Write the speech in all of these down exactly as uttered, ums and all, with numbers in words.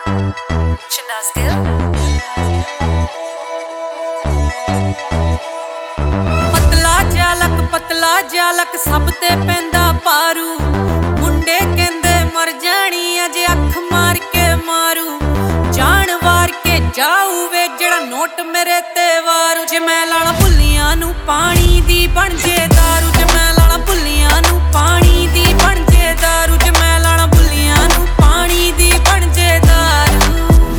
ਪਤਲਾ ਜਾਲਕ ਪਤਲਾ ਜਾਲਕ ਸਭ ਤੇ ਪੈਂਦਾ ਪਾਰੂ ਮੁੰਡੇ ਕਹਿੰਦੇ ਮਰ ਜਾਣੀ ਅਜੇ ਅੱਖ ਮਾਰ ਕੇ ਮਾਰੂ ਜਾਨ ਵਾਰ ਕੇ ਜਾਊ ਵੇ ਜਿਹੜਾ ਨੋਟ ਮੇਰੇ ਤੇ ਵਾਰੂ ਜੇ ਮੈਂ ਲਾਣਾ ਭੁੱਲੀਆਂ ਨੂੰ ਪਾਣੀ ਦੀ ਬਣ ਜੇ ਦਾਰੂ ਜੇ ਮੈਂ ਲਾਣਾ ਭੁੱਲੀਆਂ ਨੂੰ ਪਾਣੀ ਦੀ ਬਣ ਜੇ ਦਾਰੂ ਜੇ ਮੈਂ ਲਾਣਾ ਭੁੱਲੀਆਂ ਨੂੰ ਪਾਣੀ ਦੀ ਬਣ ਜੇ ਦਾਰੂ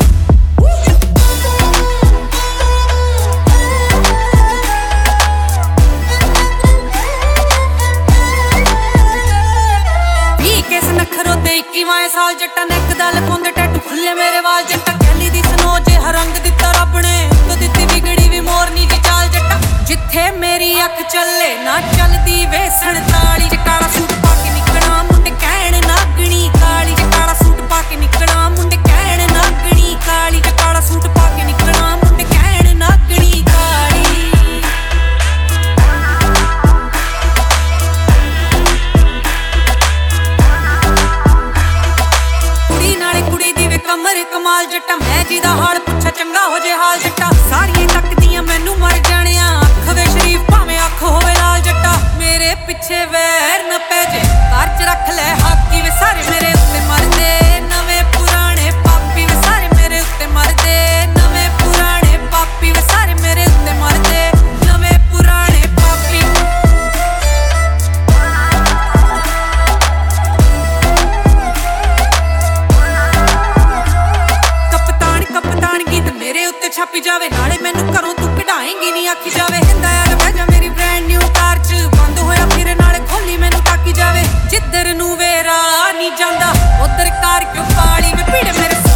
ਨਖਰੋ ਤੇ ਇੱਕੀਵਾਂ ਸਾਲ ਜੱਟਾਂ ਨੈਕ ਦਾ ਲਪਾਉਂਦੇ ਟੈਟੂ ਖੁੱਲੇ ਮੇਰੇ ਵਾਲ ਜੱਟਾਂ ਕੈਲੀ ਦੀ ਸਨੋ ਜਿਹਾ ਰੰਗ ਦਿੱਤਾ ਰੱਬ ਨੇ ਤੋ ਦਿੱਤੀ ਵਿਗੜੀ ਵੀ ਮੋਰਨੀ ਦੀ ਚਾਲ ਜੱਟਾਂ ਜਿੱਥੇ ਮੇਰੀ ਅੱਖ ਚੱਲੇ ਨਾ ਚੱਲਦੀ ਵੇਸਣ ਤਾਲੀ ਚ ਕਾਲਾ ਸੂਟ ਪਾ ਕੇ ਨਿਕਲਣਾ ਮੁੰਡੇ ਕਹਿਣ ਨਾਗਣੀ ਕਾਲੀ ਚ ਕਾਲਾ ਸੂਟ ਪਾ ਕੇ ਨਿਕਲਣਾ ਮੁੰਡੇ ਕਹਿਣ ਨਾਗਣੀ ਕਾਲੀ ਚ ਕਾਲਾ ਸੂਟ ਪਾ ਕੇ ਨਿਕਲਣਾ ਮੁੰਡੇ ਕਹਿਣ ਨਾਗਣੀ ਕਾਲੀ ਕਮਰ ਕਮਾਲ ਜੱਟਾ ਮੈਂ ਜਿਹਦਾ ਹਾਲ ਪੁੱਛਾ ਚੰਗਾ ਹੋ ਜੇ ਹਾਲ ਜੱਟਾ ਸਾਰੀਆਂ ਤੱਕਦੀਆਂ ਮੈਨੂੰ ਮਰ ਜਾਣਿਆ ਅੱਖ ਵੇ ਸ਼ਰੀਫ ਭਾਵੇਂ ਅੱਖ ਹੋਵੇ ਲਾਲ ਜੱਟਾ ਮੇਰੇ ਪਿੱਛੇ ਵੈਰ ਨਾ ਪੈ ਜੇ ਘਰ ਚ ਰੱਖ ਲੈ ਹਾਕੀ ਵੇ ਸਾਰੇ ਮੇਰੇ ਉੱਤੇ ਮਰਦੇ ਨਵੇਂ ਪੁਰਾਣੇ ਪਾਪੀ ਵੇ ਸਾਰੇ ਮੇਰੇ ਉੱਤੇ ਮਰਦੇ ਨਵੇਂ ਪੁਰਾਣੇ ਪਾਪੀ ਵੇ ਸਾਰੇ ਮੇਰੇ ਉੱਤੇ ਮਰਦੇ ਨਵੇਂ ਪੁਰਾਣੇ ਪਾਪੀ ਮੇਰੇ ਉੱਤੇ ਛਾਪੀ ਜਾਵੇ ਨਾਲੇ ਮੈਨੂੰ ਘਰੋਂ ਤੂੰ ਕਢਾਏਂਗੀ ਨਹੀਂ ਆਖੀ ਜਾਵੇ ਹਿੰਦਾ ਯਾਰ ਬਹਿ ਜਾ ਮੇਰੀ ਬ੍ਰੈਂਡ ਨਿਊ ਕਾਰ ਚ ਬੰਦ ਹੋਇਆ ਫਿਰ ਨਾਲੇ ਖੋਲੀ ਮੈਨੂੰ ਤਾਕੀ ਜਾਵੇ ਜਿੱਧਰ ਨੂੰ ਵੇ ਰਾਹ ਨਹੀਂ ਜਾਂਦਾ ਉਧਰ ਕਾਰ ਕਿਉਂ ਪਾਲੀ ਵੇ ਭੀੜ ਮੇਰੇ